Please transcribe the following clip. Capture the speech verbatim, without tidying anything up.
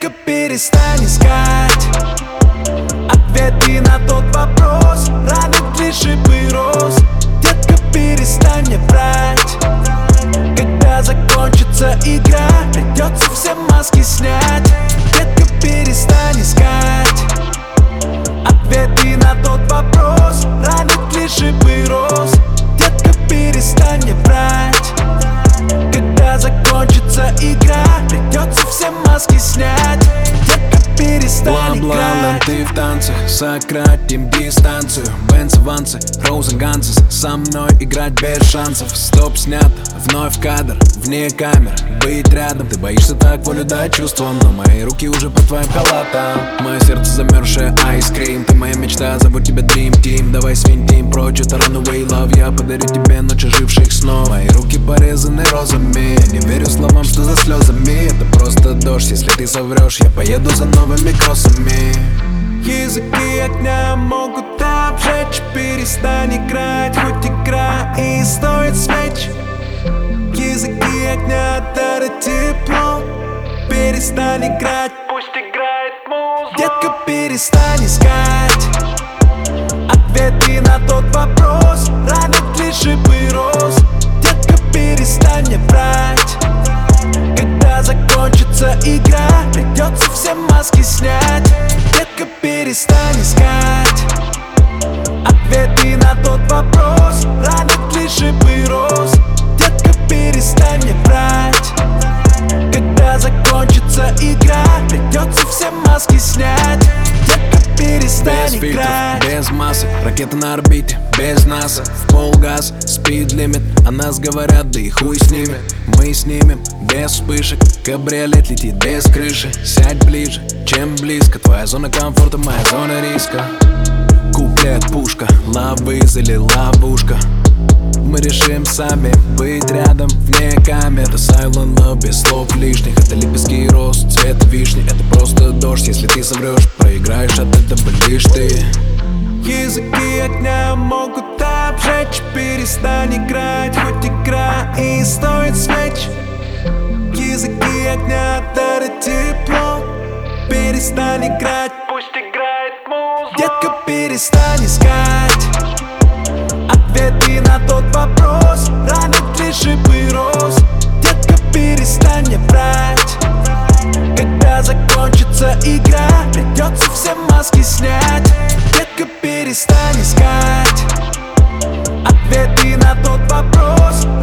Детка, перестань искать ответы на тот вопрос, ранит ли шипы роз. Детка, перестань мне врать. Когда закончится игра, придется все маски снять. Детка, перестань искать ответы на тот вопрос, ранит ли шипы роз. Детка, перестань мне врать. Когда закончится игра, придется все маски снять. Детка, перестань играть. Ты в танцах, сократим дистанцию. Бенцы, ванцы, роузенганцы. Со мной играть без шансов. Стоп, снято, вновь кадр, вне камер. Быть рядом, ты боишься так волю дать чувствам, но мои руки уже под твоим халатом. Мое сердце замерзшее айскрим. Ты моя мечта, зову тебя Dream Team. Давай свинтим прочь, это runaway love. Я подарю тебе ночь оживших снов. Мои руки порезаны розами. Не верю словам, что за слезами. Это просто дождь, если ты соврешь, я поеду за новыми кроссами. Языки огня могут обжечь. Перестань играть, хоть игра и стоит свеч. Языки огня дарят тепло. Перестань играть, пусть играет музыка. Детка, перестань искать ответы на тот вопрос, ранит ли шипы роз. Детка, перестань мне врать. Когда закончится игра, придется все маски снять. Детка, перестань искать ответы на тот вопрос, ранит ли шипы роз. Детка, перестань мне врать. Когда закончится игра, придется все маски снять. Детка, перестань без играть. Фильтров, без масок, ракета на орбите, без НАСА. В полгаз, спид-лимит, о нас говорят, да и хуй с ними. Мы снимем без вспышек, кабриолет летит без крыши. Сядь ближе, чем близко, твоя зона комфорта, моя зона риска. Куплет, пушка, лавыз или ловушка. Мы решим сами быть рядом вне камер. Это silent love без слов лишних. Это лепестки роз, цвет вишни. Это просто дождь, если ты соврешь, проиграешь, от этого лишь ты. Языки огня могут обжечь. Перестань играть, хоть игра и стоит свеч. Языки огня дарят тепло. Перестань играть, пусть играет музыка. Детка, перестань искать ответы на тот вопрос, ранит ли шипы роз. Детка, перестань мне врать. Когда закончится игра, придется все маски снять. Детка, перестань искать ответы на тот вопрос,